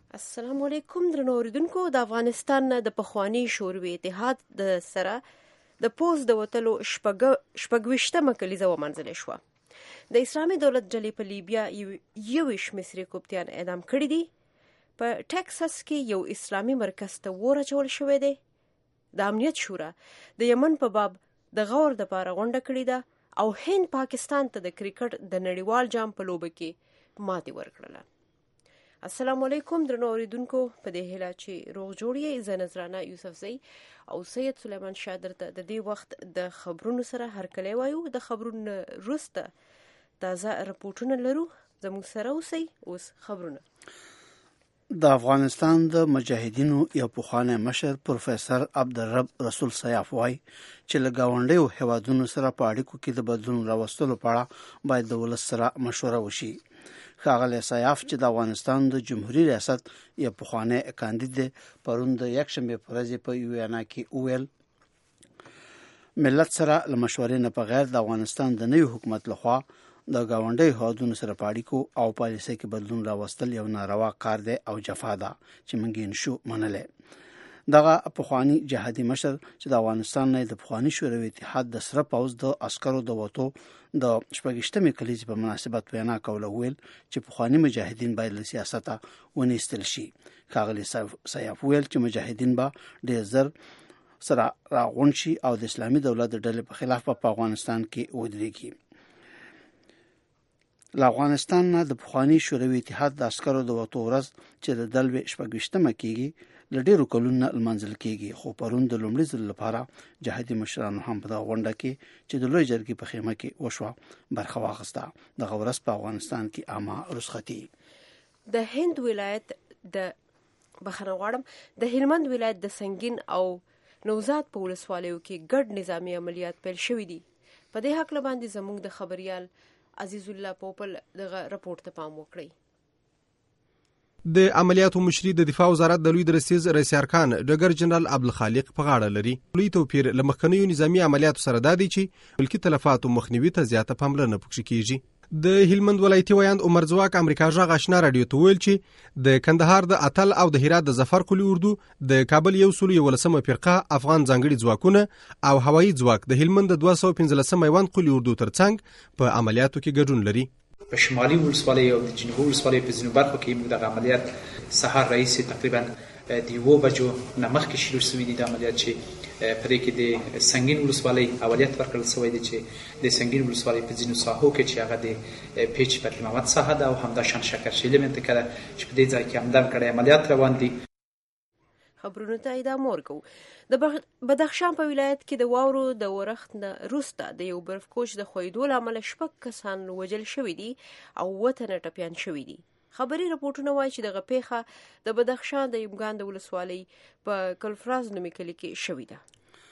السلام علیکم درنو اوریدونکو. د افغانستان د پخوانی شوروي اتحاد د سره د پوز د وتلو شپږویشتمه کلیزه ومنځلې شوه. د اسلامي دولت ډلې په لیبیا 21 مصري کوپتیان اعدام کړي دي. په ټکساس کې یو اسلامي مرکز ته اور اچول شوی دی. د امنیت شورا د یمن په باب د غور دپاره غونډه کړې ده او هند پاکستان ته د کرکټ د نړیوال جام په لوبه کې ماتې ورکړله. السلام علیکم درنو اوریدونکو. په دې هیله چې روغ جوړ یې، زه نذرانه یوسفزۍ او سید سلیمان شاه درته د دې وخت د خبرونو سره هرکلی وایو. د خبرونو وروسته تازه رپورټونه لرو، زموږ سره اوسئ. اوس خبرونه. د افغانستان د مجاهدینو یو پخوانی مشر پروفیسر عبدالرب رسول سیاف وایي چې له ګاونډیو هیوادونو سره په اړیکو کې د بدلون راوستلو په اړه باید د ولس سره مشوره وشي. ښاغلی سیاف چې د افغانستان د جمهوریت ریاست یو پخوانی کاندید دی، پرون د یکشنبې په ورځ په یو وینا کې وویل ملت سره له مشورې نه بغیر د افغانستان د نوي حکومت لخوا د ګاونډیو هیوادونو سره په اړیکو او پالیسۍ کې بدلون راوستل یو ناروا کار دی او جفا ده چې موږ یې نشو منلی. دغه پخوانی جهادي مشر چې د افغانستان نه د پخوانی شوروي اتحاد د سره پوځ د عسکرو د وتو د شپږویشتمې کلیزې په مناسبت وینا کوله، ویل چې پخوانی مجاهدین باید له سیاسته ونیستل شي. ښاغلي سیاف ویل چې مجاهدین به ډېر زر سره راغونډ شي او د اسلامي دولت د ډلې په خلاف په افغانستان کې ودرېږي. له افغانستان نه د پخوانی شوروي اتحاد د عسکرو د وتو ورځ چې د دلوي شپږویشتمه کېږي له ډېرو کلونو لمانځل کېږي، خو پرون د لومړي ځل لپاره جهادي مشرانو هم په دغه غونډه کې چې د لوی جرګې په خیمه کې وشوه برخه واخیسته. دغه ورځ په افغانستان کې عامه رخصتي. د هند ولایت د هلمند ولایت د سنگین او نوزاد په ولسوالیو کې ګډ نظامي عملیات پیل شوي دي. په دې هکله باندې زموږ د خبریال عزیز الله پوپل دغه رپورټ ته پام وکړئ. د عملیاتو مشري د دفاع وزارت د لوی درستیز رئیس ارکان ډګر جنرال عبدالخالق په غاړه لري. لوی توپیر له مخکنیو نظامي عملیاتو سره دا دی چې ملکي تلفاتو مخنیوي ته زیاته پاملرنه پکې کیږي. د هلمند ولایتي ویاند عمر ځواک امریکا غږ آشنا رادیو ته ویل چې د کندهار د اتل او د هرات د ظفر قلی اردو، د کابل 111 فرقه افغان ځانګړي ځواکونه او هوایي ځواک د هلمند د 215 میوند قلی اردو ترڅنګ په عملیاتو کې ګډون لري. په شمالي ولسوالۍ او د جنوبي ولسوالۍ په ځینو برخو کې موږ د عملیات سهار رئیس تقریبا د 2 بجو نه مخکې شروع شوي دي. د عملیات چې په دې کې د سنگین ولسوالۍ اوليت ورکړل شوی دی چې د سنگین ولسوالۍ په ځینو ساحو کې چې هغه د پیچ پر محمد ساحه ده او همدا شان شکر شیلې منطقه ده چې په دې ځای کې همدار کړي عملیات روان دي. خبرونو ته ادامه ورکوو. د بدخشان په ولایت کې د واورو د ورښت نه وروسته د یو برفکوچ د ښویېدو له امله 6 کسان وژل شوي دي او 7 تنه ټپیان شوي دي. خبري رپورټونه وایي چې دغه پیښه د بدخشان د یمګان د ولسوالۍ په کلفراز نومي کلي کې شوې ده.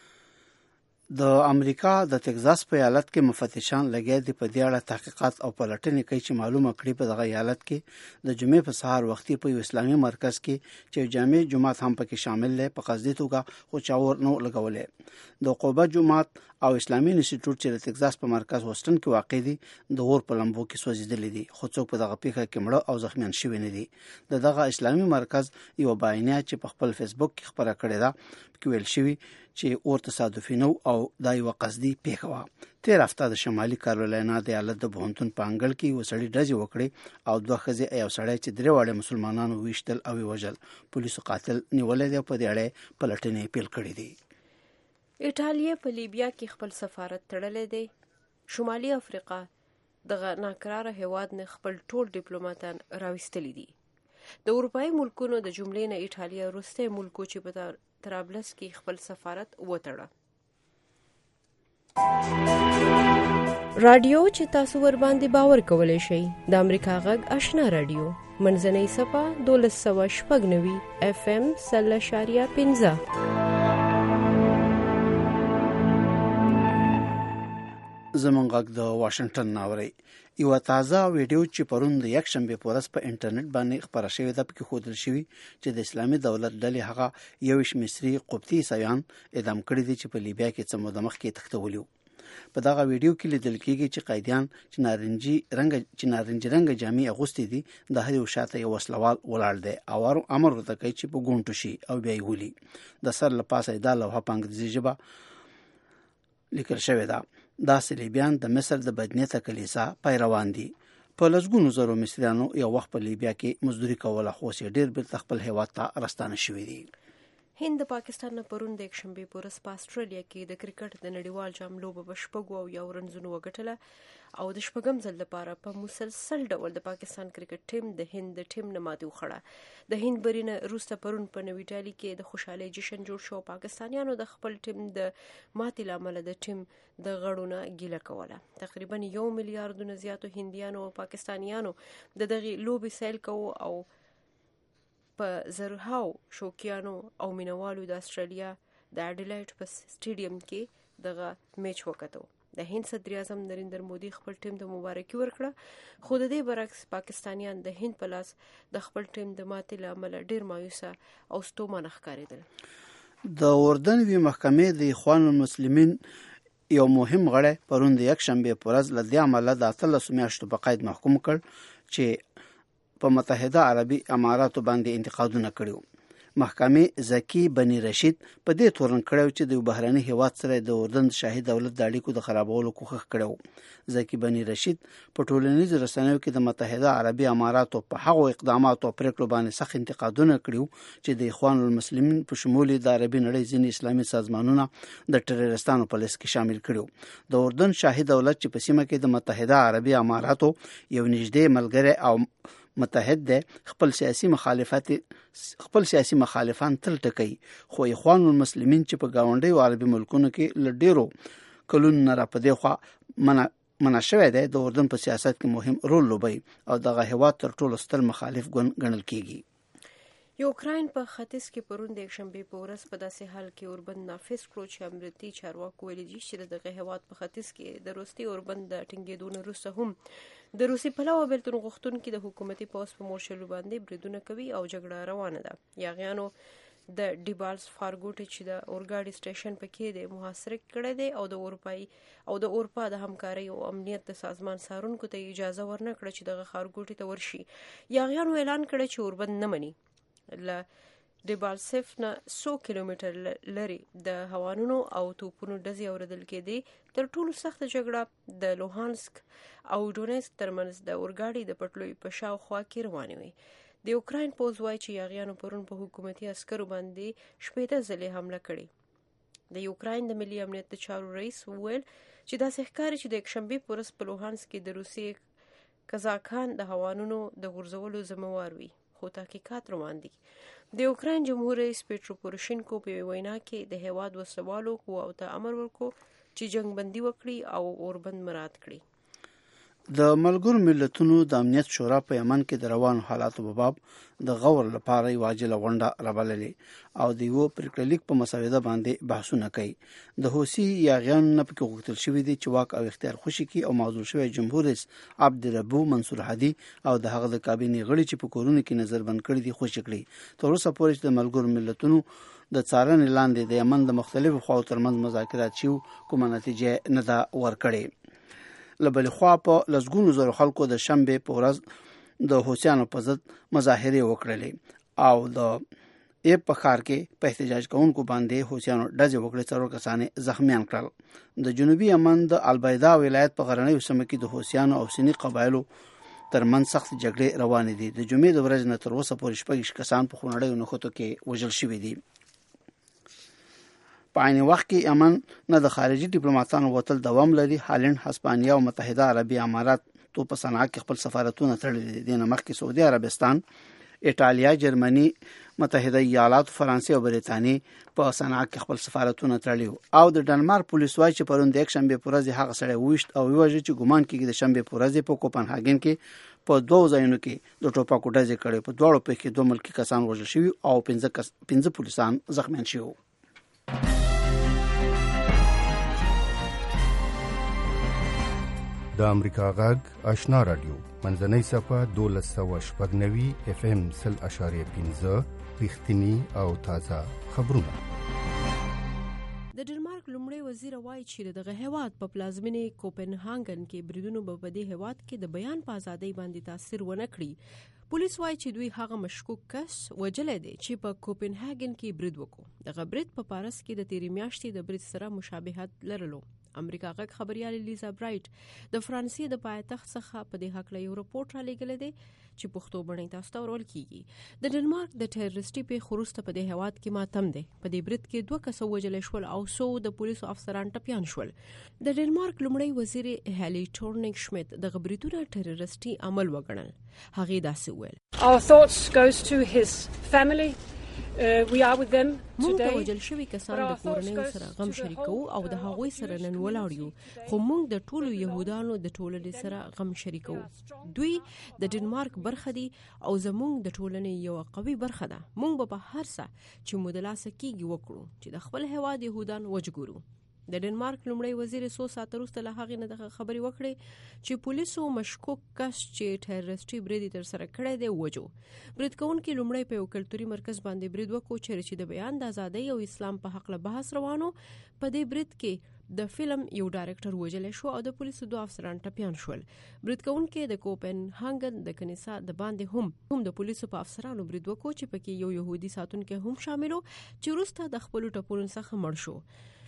د امریکا د تگزاس په ایالت کې مفتشان لګیا دي په دې اړه تحقیقات او پلټنې کوي چې معلومه کړي په دغه ایالت کې د جمعې په سهار وختي په یو اسلامي مرکز کې چې جامع جماعت هم پکې شامل دی په قصدي توګه خو چاور نو لګولې. د قوبه جماعت او اسلامي انسټیټیوټ چې د تگزاس په مرکز هوسټن کې واقع دي د اور په لمبو کې سوځېدلې دي، خو څوک په دغه پیښه کې مړه او زخمیان شوي نه دي. دغه اسلامي مرکز یو بیانیه چې په خپل فیسبوک کې خبره کړې ده کې ویل شوي چې اور تصادفي نه او دا یو قصدي پیښه وه. تیر هفته د شمالي کارولاینا د ایالت د پوهنتون په انګړ کې یو سړی ډزې وکړې او 2 ښځې یو سړی چې 3 واړه مسلمانانو ویشتل او وژل. پولیسو قاتل نیولې دی او په دې اړه پلټنې پیل کړې دي. ایټالیا په لیبیا کې خپل سفارت تړلی دی. شمالي افریقا دغه ناکراره هیواد نه خپل ټول ډیپلوماتان راوستلی دي. د اروپایي ملکونو د جملې نه ایټالیا وروستی ملک چې په طرابلس کې خپل سفارت وتړه. رادیو چې تاسو ور باندې باور کولی شئ د امریکا غږ آشنا رادیو منځنۍ صفه 1296 FM 0.15. زمونږ غږ د واشنگټن ناوري. یو تازه ویډیو چې پرون د یکشنبې په ورځ په انټرنیټ باندې خپره شوې ده پکې ښودل شوي چې د اسلامي دولت ډلې هغه 21 مصري قبطي عیسویان اعدام کړي دي چې په لیبیا کې څه موده مخکې تښتولي وو. په دغه ویډیو کې لیدل کېږي چې قیدیان چې نارنجي رنګ جامې اغوستې دي د هر یو شاته یو وسلوال ولاړ دی او امر ورته کوي چې په ګونټو شي او بیا یې ولي. د سر له پاسه دا لوحه په انګریزي ژبه لیکل شوې ده. دا صلیبیان د مصر د بدنیته کلیسا پیروان دي. په لسګونو زرو مصریانو یو وخت په لیبیا کې مزدوري کوله خو اوس یې ډېر بیرته خپل هیواد ته راستانه شوي دي. هند د پاکستان نه پرون د یکشنبې په ورځ په اسټرالیا کې د کرکټ د نړیوال جام لوبه په 6 رنزونو وګټله او د شپږم ځل لپاره په مسلسل ډول د پاکستان کرکټ ټیم د هند د ټیم نه ماتې وخوړه. د هند برینه روسته پرون په نوي ډالي کې د خوشحالۍ جشن جوړ شو. پاکستانیانو د خپل ټیم د ماتې لامل د ټیم د غړو نه ګیله کوله. تقریبا 1 میلیارډ زیاتو هندیانو او پاکستانیانو د دغه لوبې سیل کوو او په زرهاو شوقیانو او مینوالو د استرالیا د اډیلایډ په سټیډیم کې دغه میچ وکړو. د هند صدر اعظم نریندر مودي خپل ټیم ته مبارکي ورکړه خو د دې برعکس پاکستانیان د هند په لاس د خپل ټیم د ماتې له امله ډیر مایوسه او ستومانه ښکارېدل. د اردن وی محکمې د اخوان المسلمین یو مهم غړی پرون د یکشنبې په ورځ له دې عمله د 13 میاشتو په قید محکوم کړ چې په متحده عربي اماراتو باندې انتقادونه کړیو. محکمې زکی بني رشید په دې تورن کړو چې د بهرني هیواد سره د اردن شاهي دولت د اړیکو د خرابولو کوښښ کړو. زکی بني رشید په ټولنیزو رسنیو کې د متحده عربي اماراتو په هغو اقداماتو او پریکړو باندې سخت انتقادونه کړیو چې د اخوان المسلمین په شمول د عربي نړۍ ځینې اسلامي سازمانونه د ټروریستانو په لیست کې شامل کړیو. د اردن شاهي دولت چې په سیمه کې د متحده عربي اماراتو یو نږدې ملګری او متحد ده خپل سیاسي مخالفان تل ټکي خو اخوان المسلمین چې په گاونډي عربي ملکونو کې لډیرو کلون نه را پدې خو مناشوي ده د اردن په سیاست کې مهم رول لوبي او دغه هیواد تر ټولو ستر مخالف ګڼل کیږي. یوکراین په ختیځ کې پرون د یکشنبې په ورځ په داسې حال کې اوربند نافذ کړو چې امریکایي چارواکو ویلي دي چې دغه هیواد په ختیځ کې د روسي اوربند د ټینګېدو نه وروسته هم د روسي پلوه بیلتون غوښتونکي د حکومتي پوځ په مورچلو باندې بریدونه کوي او جګړه روانه ده. یاغیانو د ډیبالس فارګوټي چې د اورګاډي سټیشن پکې د محاصره کړی دی او د اروپا د همکارۍ او امنیت د سازمان څارونکو ته اجازه ورنکړه چې دغه خارګوټي ته ورشي. یاغیانو اعلان کړی چې اوربند نه مني. له ډیبالسف نه 100 کیلومتر لري د هوانونو او توپونو ډزې اوریدل کېدې. تر ټولو سخت جګړه د لوهانسک او ډونیسک ترمنځ د اورګاډي د پټلۍ په شاوخوا کې روانه وي. د یوکراین پوځ وایي چې یاغیانو پرون په حکومتي عسکرو باندې 18 ځلې حمله کړې. د یوکراین د ملي امنیت د چارو رئیس وویل چې داسې ښکاري چې د یکشنبې په ورځ په لوهانسک کې د روسي کزاکان د هوانونو د غورځولو ذمہوار وي خو تحقیقات روان دي. د یوکراین جمهور رئیس پیټرو پوروشینکو په وینا کې د هیواد وسوالو قواو ته امر ورکړ چې جنگ بندي وکړي او اوربند مراعات کړي. د ملګرو ملتونو د امنیت شورا په یمن کې د روانو حالاتو په باب د غور لپاره یو عاجله غونډه رابللې او د یو پریکړلیک په مسوده باندې بحثونه کوي. د حوثي یاغیانو نه پکې غوښتل شوی دی چې واک او اختیار خوشي کړي او موضوع شوی جمهور رئیس عبدالربو منصور هادي او د هغه د کابینې غړي چې په کورونو کې نظر بند کړي دي خوشي کړي. تر اوسه پورې د ملګرو ملتونو د څارنې لاندې د یمن د مختلفو خواو ترمنځ مذاکرات شو کومه نتیجه نه ده ورکړې. لبل خوا په لسګونو زره خلکو د شنبه په ورځ د حوثیانو په ضد مظاهره وکړلې او د په ښار کې په احتجاج کوونکو باندې حوثیانو ډزې وکړې. څلور کسان زخمیان کړل. د جنوبي یمن د البیدا ولایت په غرنیو سیمو کې د حوثیانو او سنی قبایلو ترمن سخت جګړې روانې دي. د جمعې د ورځې نه تر اوسه پورې 6 کسان په خونړیو نښتو کې وژل شوي دي. په عین وخت کې یمن نه د خارجي ډیپلوماټانو وتل دوام لري. هالند، هسپانیا او متحده عربي امارات په صنعا کې خپل سفارتونه تړلي دي. نه مخکې سعودي عربستان، ایټالیا، جرمني، متحده ایالات، فرانسې او بریتانیا په صنعا کې خپل سفارتونه تړلي او د ډنمارک پولیس وايي چې پرون د یکشنبه په ورځ هغه سړی وښت او ویوجه چې ګومان کېږي د شنبه په ورځ په کوپنهاګن کې په 2 ځایونو کې د ټوپکو ډزې کړې. په دواړو په کې 2 ملکی کسان وژل شوي او 15 پولیسان زخمیان شوي. د امریکا غږ آشنا رادیو منځنۍ صفحه 1290 FM 0.5 ریښتینی او تازه خبرونه. د ډنمارک لومړی وزیر وایي چې دغه هیواد په پلازمینې کوپنهاګن کې بریدونو په دې هیواد کې د بیان په ازادۍ باندې تاثیر ونه کړي. پولیس وایي چې دوی هغه مشکوک کس وجلی دی چې په کوپنهاګن کې برید وکړو. دغه برید په پاریس کې د تیرې میاشتې د برید سره مشابهت لرلو. امریکا غږ خبريال لیزا برایټ د فرانسې د پایتخت څخه په دې حق له یو رپورټ را لېږلی دی چې پښتو بڼې تاسو ته ورول کیږي. د ډنمارک د ټیرریسټي پیښو وروسته په دې هیواد کې ماتم دی. په دې برید کې 2 کسه وژل شول او 100 د پولیسو افسران ټپیان شول. د ډنمارک لومړی وزیر هالي ټورنینګ شمیت د بریدونو ټیرریسټي عمل وګڼل. هغه داسې وویل: Our thoughts goes to his family. We are with them today. موږ د وژل شوي کسانو د کورنیو سره غم شریکو او د هغوی سره نن ولاړ یو، خو موږ د ټولو يهودانو د ټولنې سره غم شریکو. دوی د ډنمارک برخه دي او زموږ د ټولنې یو قوي برخه ده. موږ به هر څه چې مو د لاسه کیږي وکړو چې د خپل هیواد يهودان وژغورو. د ډنمارک لومړی وزیر 100 ساعته وروسته له هغې نه دغه خبرې وکړې چې پولیسو مشکوک کس چې ټیرریسټي برید تر سره کړی دی وجو. برید کوونکي لومړی په یو کلتوري مرکز باندې برید وکړو چې د بیان د ازادۍ او اسلام په حق له بحث روانو. په دې برید کې د فلم یو ډایرکټر وژل شو او د پولیسو 2 افسران ټپیان شول. برید کوونکي د کوپنهاګن د کنیسا د باندې هم د پولیسو په افسرانو برید وکړو چې پکې یو يهودي ساتونکی هم شاملو چې وروسته د خپل ټپونو څخه مړ شو.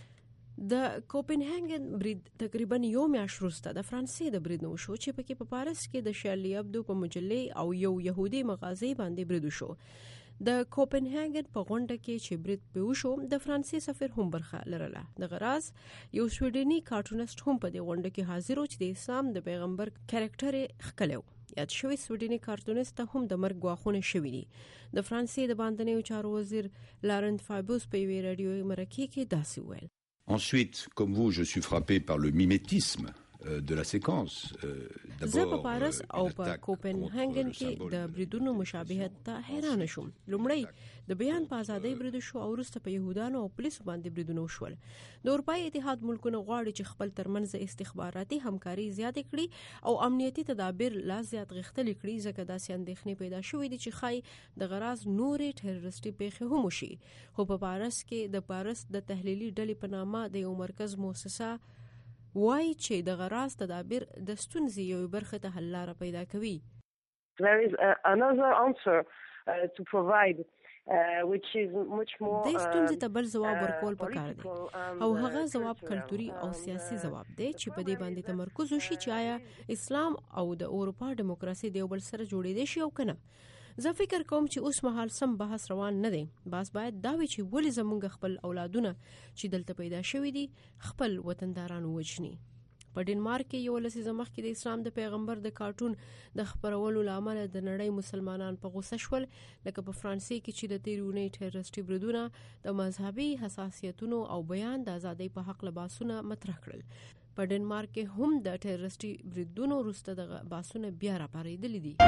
د کوپنهاګن برید تقریبا یو میاشت وروسته د فرانسې د برید شو چې پکې په پاریس کې د شارلی ابدو په مجلې او یو يهودي مغازې باندې برید شو. د کوپنهاګن په غونډه کې چې برید په وشو د فرانسې سفیر هم برخه لرله. د غراز یو سویډني کارټونیست هم په دې غونډه کې حاضر و چې د اسلام د پیغمبر کریکټر خکلو. یاد شوی سویډني کارټونیست هم د مرګ غواخونه شوی دي. د فرانسې د باندنیو چارو وزیر لارنت فایبوس په یوې رادیوي مرکې کې داسې وویل: Ensuite, comme vous, je suis frappé par le mimétisme de la séquence. زه په پاریس او په کوپنهاګن کې د بریدونو مشابهت ته حیران شوم. لومړی د بیان په ازادۍ برید شو او وروسته په يهودانو او پولیسو باندې بریدونه وشول. د اروپای اتحاد ملکونه غواړي چې خپل ترمنځ استخباراتي همکاري زیاتې کړي او امنیتي تدابیر لا زیات غښتلي کړي، ځکه داسې اندېښنې پیدا شوې دي چې ښایي د غراز نورې ټیرریسټي پیښې هم وشي. خو په پاریس کې د پاریس د تحلیلي ډلې په نامه د یو مرکز مؤسسه وایي چې د غراز تدابیر د ستونزې یو برخه ته حل لاره پیدا کوي. There is another answer to provide which is much more د ستونزې ته بل جواب ورکول پکار دی او هغه جواب کلتوري او سیاسي جواب دی چې په دې باندې تمرکز وشي چې آیا اسلام او د اروپا دیموکراسي د یو بل سره جوړېدای شي او کنه. زه فکر کوم چې اوس مهال سم بحث روان نه دی. بس باید دا وي چې ولې زمونږ خپل اولادونه چې دلته پیدا شوي دي خپل وطنداران وژني. په ډنمارک کې یو لسیزه مخکې د اسلام د پیغمبر د کارټون د خپرولو لامل د نړۍ مسلمانان په غوسه شول، لکه په فرانسې کې چې د تیرونې ټیرریسټي بریدونه د مذهبي حساسیتونو او بیان د ازادۍ په حق له باسونه مطرح کړل. په ډنمارک کې هم د ټیرریسټي بریدونو وروسته د باسونه بیا راپارېدلي دي.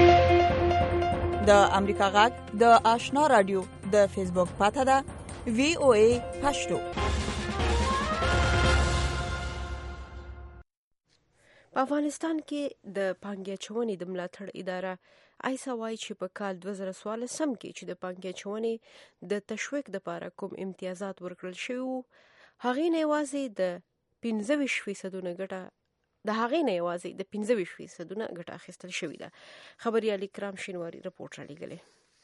د امریکا غږ د آشنا رادیو د فیسبوک پاته ده VOA پښتو. په افغانستان کې د پانګې اچونې د ملاتړ اداره ایسا وایي چې په کال 2014 کې چې د پانګې اچونې د تشویق لپاره کوم امتیازات ورکړل شوي وو، هغې نه یوازې د 25% ګټه اخیستل شوې ده. خبريال اکرام شینواری رپورټ را لېږلی.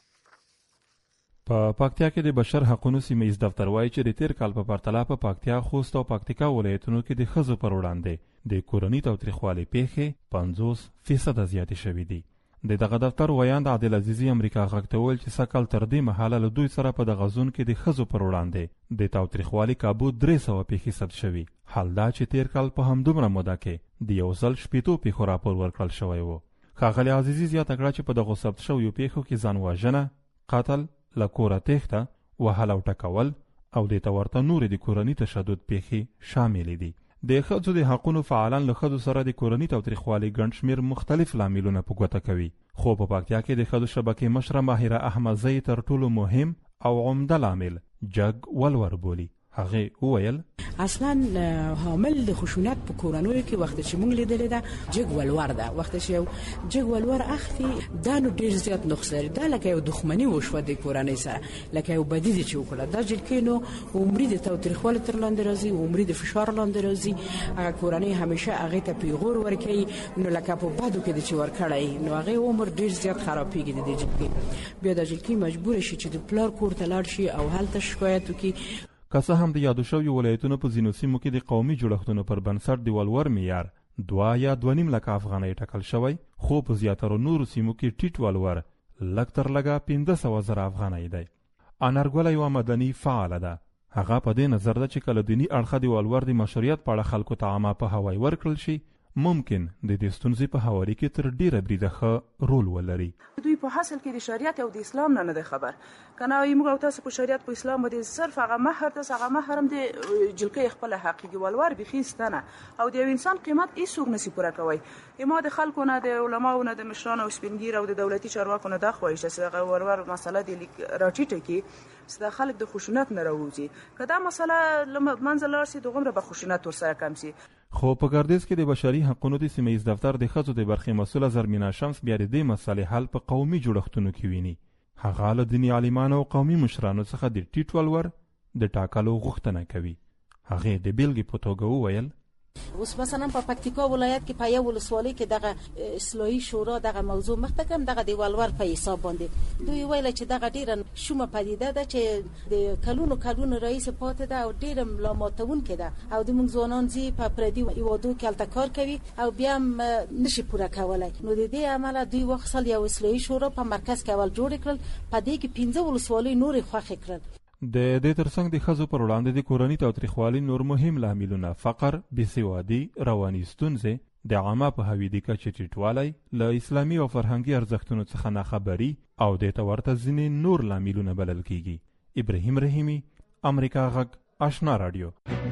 په پکتیا کې د بشر حقوقو سیمه‌ییز دفتر وایي چې د تیر کال په پرتله په پکتیا، خوست او پکتیکا ولایتونو کې د ښځو پر وړاندې د کورنۍ تاوتریخوالي پیښې 50% زیاتې شوې دي. دغه دفتر ویاند عادل عزیزی امریکا غږ ته وویل چې سکل تر دې مهاله له دوی سره په دغه ځون کې د ښځو پر وړاندې د تاوتریخوالي کابو 300 پیښې ثبت شوي. حال دا چې تیر کال په همدومره موده کې د 160 پیښو راپور ورکړل شوی و. ښاغلي عزیزی زیاته کړه چې په دغو ثبت شویو پیښو کې ځان وژنه، قتل، له کوره تېښته، وهل او ټکول او د ورته نورې د کورني تشدد پیښې شاملې دي. د ښځو د حقونو فعالان له ښځو سره د کورني تاوتریخوالي ګڼ شمېر مختلف لاملونه په ګوته کوي، خو په پکتیا کې د ښځو شبکې مشره ماهره احمدزۍ تر ټولو مهم او عمده لامل جګ ولور بولي. هغه وویل اصلا حامل د خشونت په کورنوي کې وخت چې موږ لیدل دا جګ ولور ده وخت چې جګ ولور اخلي دا نو ډیر زیات نقصان ده لکه یو دښمنی وشو د کورنۍ سره لکه یو بدیل چې وکړه دا جلکې نو عمر د توتریخوال تر لاندې راځي عمر د فشار لاندې راځي هغه کورنۍ همیشه هغه ته پیغور ورکوي نو لکه په بادو کې د چې ورکړای نو هغه عمر ډیر زیات خرابېږي د جلکې بیا د جلکې مجبور شي چې د پلار کور ته لاړ شي او هلته شکایت وکړي که څه هم د یادو شویو ولایتونو په ځینو سیمو کې د قومي جوړښتونو پر بنسټ د ولور معیار 2 یا 2.5 لکه افغانۍ ټاکل شوی خو په زیاترو نورو سیمو کې ټیټ ولور لږ تر لږه 15,000 افغانۍ دی. انارګله یوه مدني فعاله ده. هغه په دې نظر ده چې کله دیني اړخه د ولور د مشروعیت په اړه خلکو ته عامه پوهاوی ورکړل شي ممکن د دې ستونزې په هواري کې تر ډیره بریده ښه رول ولري. دوی په حاصل کې د شریعت او د اسلام نه دی خبر کنه موږ او تاسو په شریعت په اسلام باندې صرف هغه مہر تاسو هغه مہر هم د جلکې خپل حقيقي ولور بخیستنه او د انسان قیمت هیڅوک نسی پوره کوي. ما د خلکو نه د علماو نه د مشرانو او سپینګیر او د دولتي چارواکو نه دا خوښ چې هغه ولور مسله د راټیټه کې ست خلک د خشونت نه راوځي کدا مسله منځ لار سي دغه به خشونت ورسره کم سي. خو په ګردیز کې د بشري حقوقو د سیمه ییز دفتر د ښځو د برخې مسؤله زرمینا شمس بیا د دې مسلې حل په قومي جوړښتونو کې ویني. هغه له دیني عالمانو او قومي مشرانو څخه د ټیټ ولور د ټاکلو غوښتنه کوي. هغه د بیلګې په توګه وویل اوس مثلا په پکتیکا ولایت کې په یو ولسوالۍ کې دغه اصلاحي شورا دغه موضوع مخته کوم دغه د ولور په حساب باندې دوی ویل چې دغه ډیره شومه پدیده ده چې د کلونو رئیس پاتې ده او ډیره ملامتون کې ده او د موږ ځوانان زی په پردي ایوادو کې الته کار کوي او بیا نشي پوره کولای. نو د دې عمله دوی وخصل یو اصلاحي شورا په مرکز کې اول جوړ کړل په دې کې 15 ولسوالۍ نورې خوښ کړل. د دې ترڅنګ د ښځو پر وړاندې د کورني تاوتریخوالي نور مهم لاملونه فقر، بېسوادي، رواني ستونزې، د عامه پوهاوي د کچې ټیټوالی، له اسلامي او فرهنګي ارزښتونو څخه ناخبري او دې ته ورته ځینې نور لاملونه بلل کیږي. ابراهیم رحیمي، امریکا غږ، آشنا رادیو.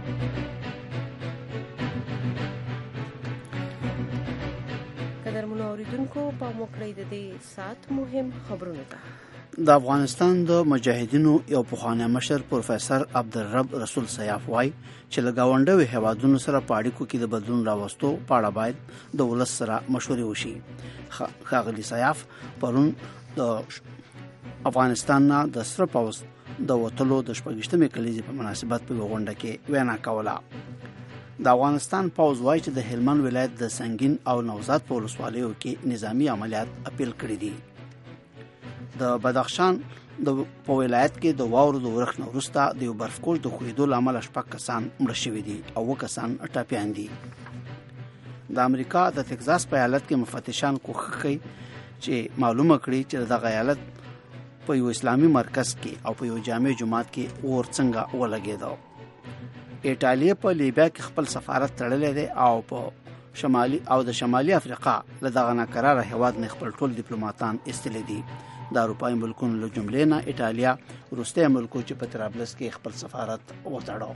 قدرمنو اوریدونکو پام وکړئ د دې ساعت مهم خبرونه ته. د افغانستان د مجاهدینو یو پخوانی مشر پروفیسور عبدالرب رسول سیاف وای چې له ګاونډیو هیوادونو سره په اړیکو کې د بدلون راوستو په اړه باید د ولس سره مشورې وشي. ښاغلي سیاف پرون د افغانستان نه د سره پوز د وټلو د 28مې کلیزې په مناسبت په غونډه کې وینا کوله. د افغانستان پوز وای چې د هلمند ولایت د سنگین او نوزاد په ولسوالیو کې نظامی عملیات اپیل کړی دي. د بدخشان د په ولایت کې د واورو د ورښت نه وروسته د یو برفکوش د خویدو له امله 6 کسان مړه شوي دي او 2 کسان ټپیان دي. د امریکا د تگزاس په ایالت کې مفتشان کوښښ کوي چې معلومه کړي چې دغه ایالت په یو اسلامي مرکز کې او په یو جامع جماعت کې اور څنګه ولګېده. ایټالیا په لیبیا کې خپل سفارت تړلی دی او په شمالي افریقا له دغه ناقراره هیواد نه خپل ټول ډیپلوماټان ایستلي دي. د اروپایي ملکونو له جملې نه ایټالیا وروستی ملک چې په طرابلس کې خپل سفارت وتړو.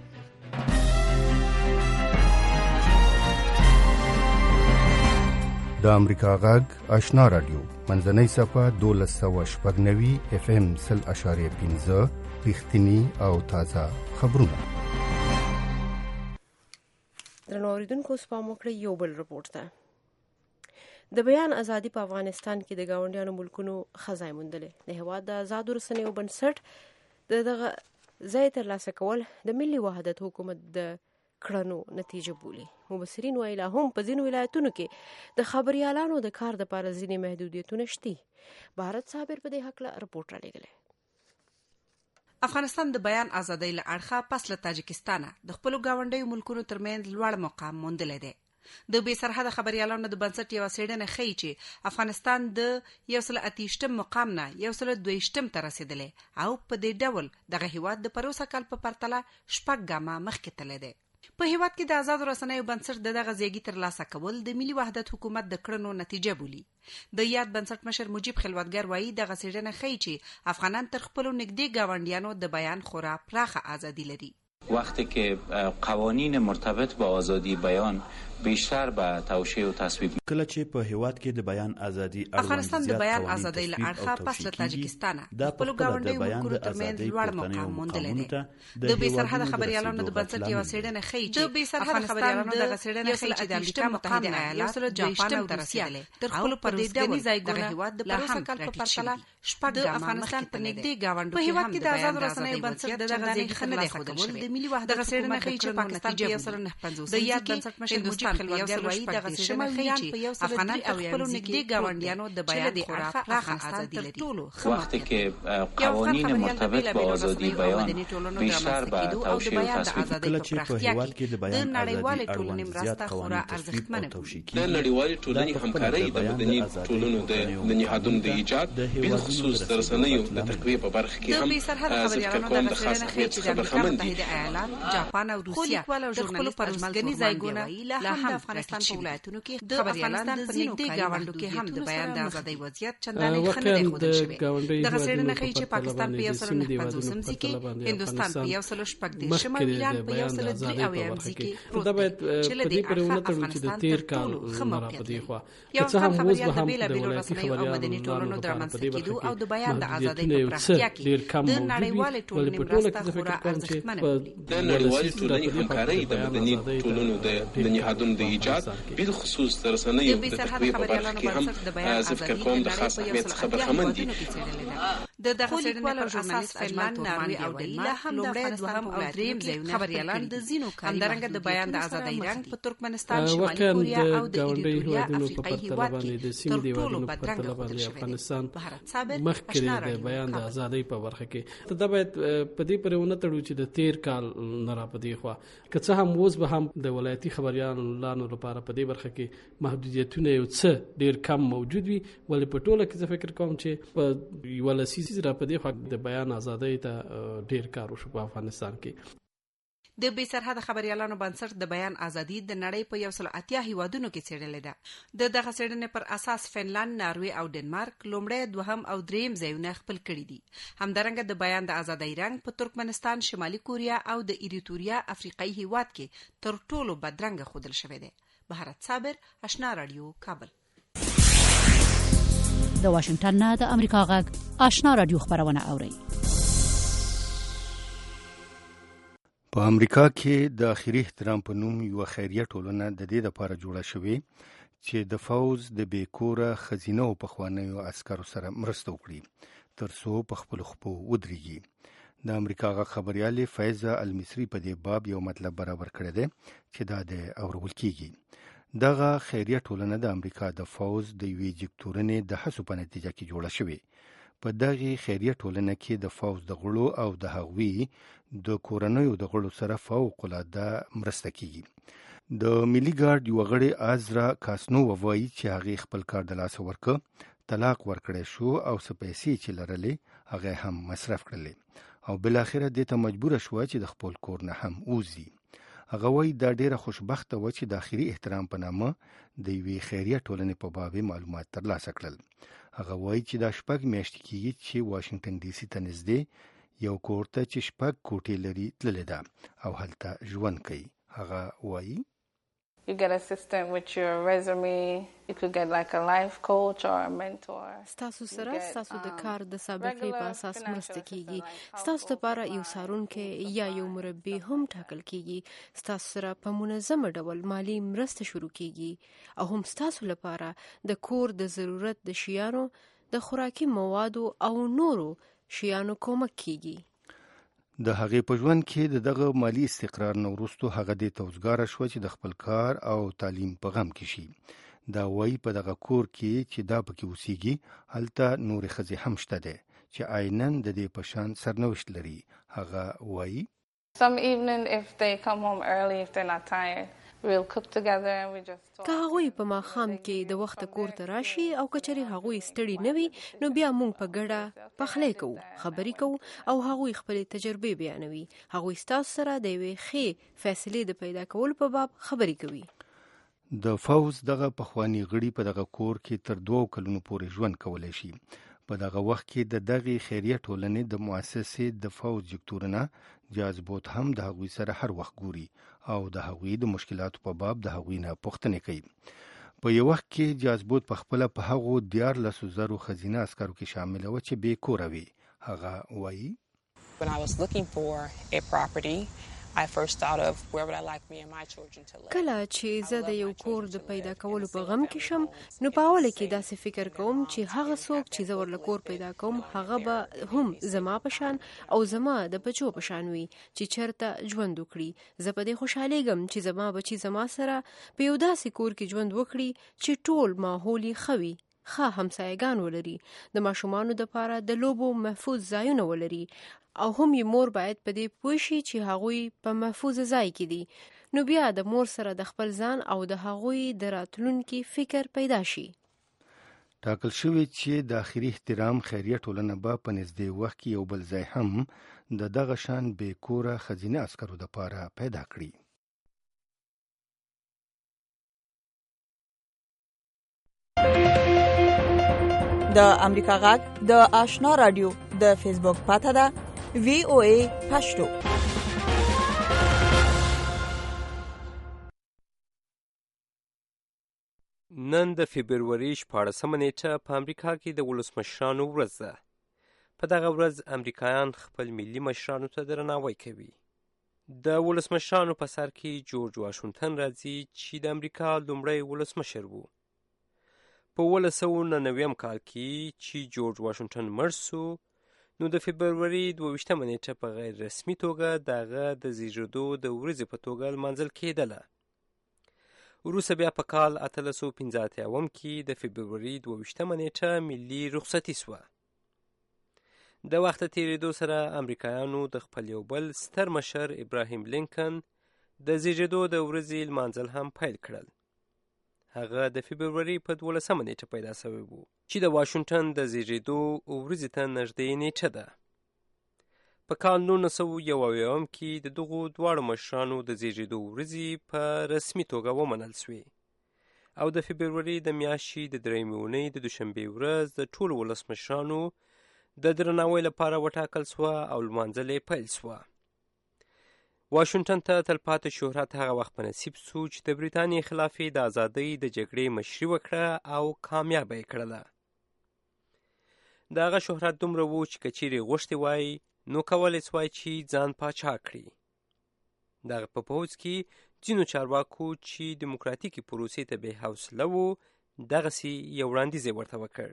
د امریکا غږ آشنا رادیو منځنۍ صفحه 1290 FM 0.5 رښتینی او تازه خبرونه. درنو اوریدونکو سپام وکړئ یو بل رپورټ ته. د بیان ازادي په افغانستان کې د ګاونډیانو ملکونو خزای موندلې د هېواد د آزادو رسنیو بنسټ دغه ځای ترلاسه کول د ملي وحدت حکومت د کړنو نتیجه بولي. مبصرین وایي لا هم په ځینو ولایتونو کې د خبریالانو د کار دپاره ځینې محدودیتونه شته. بهارت صابر په دې هکله رپورټ رالیږلی. افغانستان د بیان ازادۍ له اړخه پس له تاجکستانه د خپلو ګاونډیو ملکونو ترمنځ لوړ مقام موندلی دی. د بې سرحده خبریالانو د بنسټ یوه څېړنه ښیي چې افغانستان د 128 مقام نه 122 ته رسېدلی او په دې ډول دغه هیواد د پروسه کال په پرتله 6 ګامه مخکې تللی دی. په هیواد کې د آزادو رسنیو بنسټ دغه ځایګي ترلاسه کول د ملي وحدت حکومت د کړنو نتیجه بولي. د یاد بنسټ مشر مجیب خلوتګر وایي دغه څېړنه ښیي چې افغانان تر خپلو نږدې ګاونډیانو د بیان خورا پراخه ازادي لري. وقتی که قوانین مرتبط با آزادی بیان بیشتر به توشیح و تصویب. کله چې په هیواد کې د بیان ازادي افغانستان د بیان ازادۍ له اړخه پس له تاجکستان د خپل ګاونډي ملکونو ترمنځ لوړ مقام موندلی دی. د بې سرحده خبريالانو د بنسټ یوه څېړنه ښیي چې د بې سرحده خبريالانو دغه څېړنه ښیي چې د امریکا متحده ایالاتو، جاپان او روسیې تر خپلو پرمختللي ځایګونه هېواد د پروسه کال په پرتله شپږ ګامه افغانستان په نږدې ګاونډو کې هم د بیان د ازادۍ بنسټ د دغه ځای ښه نه دی ښودل شوی. د ملي وحدت دغه څېړنه ښیي چې پاکستان په 1950 د یاد بنسټ مشر مجید خلیلزاد وایي دغه څېړنه ښیي چې افغانان په خپلو نږدې ګاونډیانو د بیان خورا پراخه ازادي لري. وقتی که قوانین مرتبط با آزادی بیان بیشتر به توشیح و تصویب کله چې په هیواد کې د بیان ازادي اړوند زیات قوانین تصویب او توشیح کیږي. د نړیوالې ټولنې همکارۍ د مدني ټولنو د نهادونو د ایجاد بل خصوص د رسنیو د تقویه په برخه کې هم زه فکر کوم د خاص اهمیت خبرخمن دي. جاپان او روسیه د خپلو پرمختللي ځایګونه له هم افغانستان په ولایتونو کې د افغانستان په نږدې ګاونډو کې هم د بیان د ازادۍ وضعیت چندانې ښه نه دی ښودل شوی. دغه څېړنه ښیي چې پاکستان په 1950 کې، هندوستان په 140 او ایران په 103 کې پروت دی چې له دې اړخه افغانستان تر ټولو ښه موقعیت لري. یو څه خبريال د بېلابېلو رسنیو او مدني ټولنو د رامنځته کېدو او د بیان د ازادۍ په پراختیا کې د نړیوالې ټولنې مرسته خورا ارزښتمنه بولي. د نړیوالې ټولنې همکارۍ د مدني ټولنو د نهادونو د ایجاد بل خصوص د رسنیو د تقویه په برخه کې هم زه فکر کوم د خاص اهمیت خبرخمن دي. د دغه څېړنې پر اساس فنلند، ناروې او ډنمارک هم لومړی، دوهم او دریم ځایونه خبریالان د ځینو همدارنګه د بیان د ازادۍ رنګ په ترکمنستان، شمالي کوریا او د ایریتریا افریقایي هېواد کې تر ټولو بدرنګه ښودل شوی دی. بهرت صابر، مخکې د بیان د ازادۍ په برخه کې ته دا باید په دې پورې ونه تړو چې د تیر کال نه را پدې خوا که څه هم اوس به هم د ولایتي خبریالانو لپاره په دې برخه کې محدودیتونه یو څه ډېر کم موجود وي، ولې په ټوله کې زه فکر کوم چې په یوه لسیزه را پدې خوا د بیان ازادۍ ته ډېر کار وشو په افغانستان کې. د بې سرحده خبریالانو بنسټ د بیان ازادي د نړۍ په 180 هیوادونو کې څېړلې ده. د دغه څېړنې پر اساس فنلند، ناروې او ډنمارک لومړی، دوهم او دریم ځایونه خپل کړي دي. همدارنګه د بیان د ازادۍ رنګ په ترکمنستان، شمالي کوریا او د ایریتریا افریقایي هیواد کې تر ټولو بدرنګه ښودل شوی دی. بهرت صابر، آشنا رادیو، کابل. د واشنگټن نه د امریکا غږ آشنا رادیو خبرونه اوري. په امریکا کې د اخري احترام په نوم یو خیریه ټولنه د دې لپاره جوړه شوې چې د فوز د بیکوره خزینه او پخوانیو عسکرو سره مرسته وکړي ترڅو په خپل خپو ودرېږي. د امریکا غږ خبريالې فیضه المصری په دې باب یو مطلب برابر کړی دی چې دا د اورول کیږي. دغه خیریه ټولنه د امریکا د فوز د یوې جګتورنې د هڅو په نتیجه کې جوړه شوې. په دغه خیریه ټولنه کې د فوز د غړو او د هغوی د کورنیو د غړو سره فوق العاده مرسته کیږي. د ملي ګارد یو غړی ازرا کاسنو وایي چې هغه خپل کار د لاس ورکړ، طلاق ورکړی شو او سپېسې چې لرلې هغه هم مصرف کړلې او بل اخره د ته مجبور شو چې د خپل کور نه هم اوزي. هغه وایي دا ډیره خوشبخته و چې د اخري احترام په نامه د یوې خیریه ټولنې په باب معلومات ترلاسه کړل. هغه وایي چې دا شپږ میاشتې کېږي چې واشنگټن ډي سي ته نږدې یو کور ته چې شپږ کوټې لري تللی ده او هلته ژوند کوي. هغه وایي You get assistant with your resume. You could get like a life coach or a mentor. ستاسو سره ستاسو د کار د سابقې په اساس مرسته کیږي. ستاسو لپاره یو څارونکی یا یو مربي هم ټاکل کیږي. ستاسو سره په منظمه ډول مالی مرسته شروع کیږي او هم ستاسو لپاره د کور د ضرورت د شیانو، د خوراکي موادو او نورو شیانو کومک کیږي. د هغې په ژوند کې دغه مالی استقرار نه وروسته هغه دې توزګاره شوه چې د خپل کار او تعلیم په غم کې شي. دا وایي په دغه کور کې چې دا پکې اوسیږي هلته نورې ښځې هم شته دی چې عیناً د دې په شان سرنوشت لري. هغه وایي Some evening if they come home early, if they're not tired, we'll cook together and we just talk. که هغوی په ماښام کې د وخت کور ته راشي او کچري هغوی ستړي نه وي نو بیا موږ په ګډه پخلی کوو، خبرې کوو او هغوی خپل تجربې بیانوي. هغوی ستاسو سره د یوې ښې فیصلې د پیدا کولو په باب خبرې کوي. د فوز دغه پخوانی غړي په دغه کور کې تر 2 کلونو پورې ژوند کولی شي. په دغه وخت کې د دغه خیریه ټولنې د مؤسسې د فوز دکتورنا جاذبوت هم د هغوی سره هر وخت ګوري او د هغوی د مشکلاتو په باب د هغوی نه پوښتنه کوي. په یو وخت کې جاذبوت په خپل په هغو 14,000 ښځینه عسکرو کې شامل و چې بې کوره وي. هغه وایي When I was looking for a property, I first thought of where would I like me and my children to live. کله چې زه د یو کور د پیدا کولو په غم کې شم نو په اوله کې داسې فکر کوم چې هغه څوک چې زه ورله کور پیدا کوم هغه به هم زما په شان او زما د بچو په شان وي چې چرته ژوند وکړي. زه په دې خوشحالیږم چې زما بچي زما سره په یو داسې کور کې ژوند وکړي چې ټول ماحول یې ښه وي، ښه همسایګان ولري، د ماشومانو دپاره د لوبو محفوظ ځایونه ولري او هم یې مور باید په دې پوه شي چې هغوی په محفوظ ځای کې دي. نو بیا د مور سره د خپل ځان او د هغوی د راتلونکي فکر پیدا شي. ټاکل شوی چې د آخري احترام خیریه ټولنه به په نږدې وخت کې یو بل ځای هم د دغه شان بې کوره ښځینه عسکرو دپاره پیدا کړي. د امریکا غږ د آشنا رادیو د فیسبوک پاته ده VOA پښتو. نن د فبروري 14 نیټه په امریکا کې د ولسمشرانو ورځ ده. په دغه ورځ امریکایان خپل ملي مشرانو ته درناوی کوي. د ولسمشرانو په سر کې جورج واشنګټن راځي چې د امریکا لومړی ولسمشر وو. په 1990 کال کې چې جورج واشنګټن مړ شو نو د فبروري 22 نیټه په غیر رسمي توګه دغه د زیږیدو د ورځې په توګه لمانځل کېدله. وروسته بیا په کال 1885 کې د فبروري 22 نیټه ملي رخصتي شوه. د وخت تیریدو سره امریکایانو د خپل یو بل ستر مشر ابراهیم لینکن د زیږیدو د ورځې لمانځل هم پیل کړل. هغه د فبروري په 12 نیټه پیدا شوی و چې د واشنګټن د زیږیدو ورځې ته نږدې نیټه ده. په کال 1901 کې د دغو دواړو مشرانو د زیږیدو ورځې په رسمي توګه ومنل شوې او د فبروري د میاشتې د درېیمې اونۍ د دوشنبې ورځ د ټولو ولسمشرانو د درناوي لپاره وټاکل شوه او لمانځل یې پیل شوه. واشنګټن ته تلپاتې شهرت هغه وخت په نصیب شو چې د بریتانیې خلاف د ازادۍ د جګړې مشري وکړه او کامیابه یې کړله. د هغه شهرت دومره و چې که چیرې غوښتې وای نو کولی شوای چې ځان پاچا کړي. دغه په پوځ کې ځینو چارواکو چې دیموکراتیکي پروسې ته بې حوصله وو دغسې یو وړاندیز یې ورته وکړ.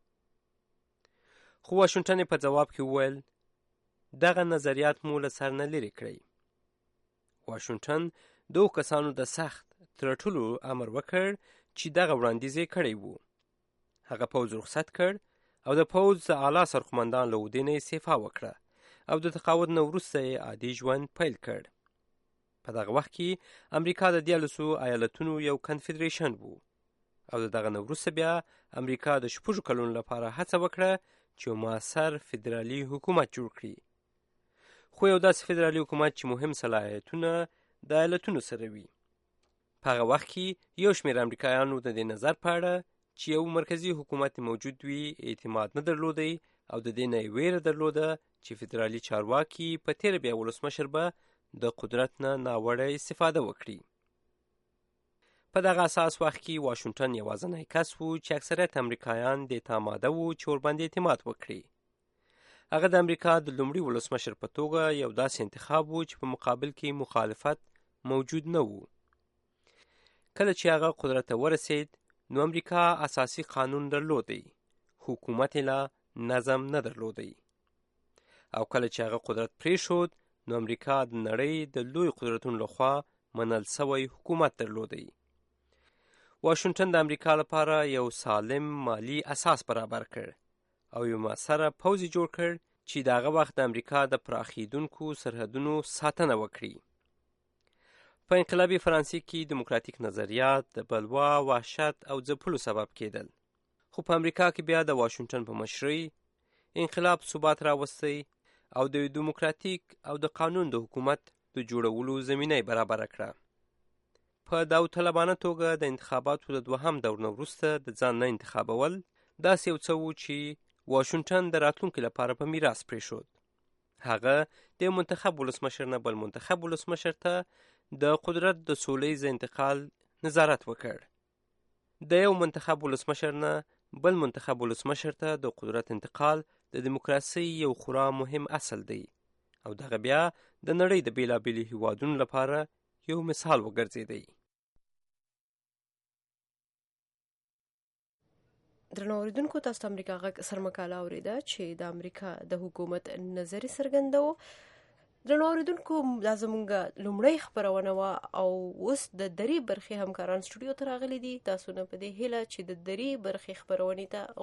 خو واشنګټن په ځواب کې وویل دغه نظریات مو له سر نه لرې کړئ. واشنګټن دغو کسانو د سخت ترټلو امر وکړ چې دغه وړاندیز یې کړی وو. هغه پوځ رخصت کړ او د پوځ د اعلی سرقمندان له عهدې نه یې استعفا وکړه او د تقاعد نه وروسته یې عادي ژوند پیل کړ. په دغه وخت کې امریکا د 14 ایالتونو یو کنفدریشن وو او د دغه نه وروسته بیا امریکا د 6 کلونو لپاره هڅه وکړه چې یو مؤثر فدرالي حکومت جوړ کړي. خو یو داسې فدرالي حکومت چې مهم صلاحیتونه د ایالتونو سره وي. په هغه وخت کې یو شمېر امریکایانو د دې نظر په اړه چې یو مرکزي حکومت موجود وي اعتماد نه درلودی او د دې نه یې ویره درلوده چې فدرالي چارواکي په تېره بیا ولسمشر به د قدرت نه ناوړه استفاده وکړي. په دغه اساس وخت کې واشنګټن یوازینی کس و چې اکثریت امریکایان دې ته آماده وو چې ورباندې اعتماد وکړي. هغه د امریکا د لومړي ولسمشر په توګه یو داسې انتخاب و چې په مقابل کې مخالفت موجود نه و. کله چې هغه قدرت ته ورسید نو امریکا اساسي قانون درلودی، حکومت لا نظم نه درلودی. او کله چې هغه قدرت پریښود نو امریکا د نړۍ د لوی قدرتونو لخوا منل شوی حکومت درلودی. واشنګټن د امریکا لپاره یو سالم مالی اساس برابر کړ او یو مؤثره پوځ جوړ کړ چې د هغه وخت د امریکا د پراخیدونکو سرحدونو ساتنه وکړي. په انقلابي فرانسې کې دیموکراتیک نظریات د بلوا، وحشت او ځپلو سبب کېدل. خو په امریکا کې بیا د واشنګټن په مشرۍ انقلاب ثبات راوستی او د دیموکراتیک او د قانون د حکومت د جوړولو زمینه برابر کړه. په داوطلبانه توګه د انتخاباتو د دوهم دور نه وروسته د ځان نه انتخابول داسې یو څه و چې واشنګټن د راتلونکي لپاره په میراث پرېښود. هغه د منتخب ولسمشر نه بل منتخب ولسمشر ته د قدرت د سولیز انتقال نظارت وکړ. د یو منتخب ولسمشر نه بل منتخب ولسمشر ته د قدرت انتقال د دیموکراسي یو خورا مهم اصل دی او دغه بیا د نړۍ د بیلابیلو هیوادونو لپاره یو مثال وګرځېدی. درنو اوریدونکو، تاسو ته امریکا غږ سرمقاله اوریده چې د امریکا د حکومت نظر څرګندوي. درنو اوریدونکو، دا زموږ لومړی خبرونه وه او اوس د درې برخې همکاران سټوډیو ته راغلي دي. تاسو نه په دې هیله چې د درې برخې خبرونې ته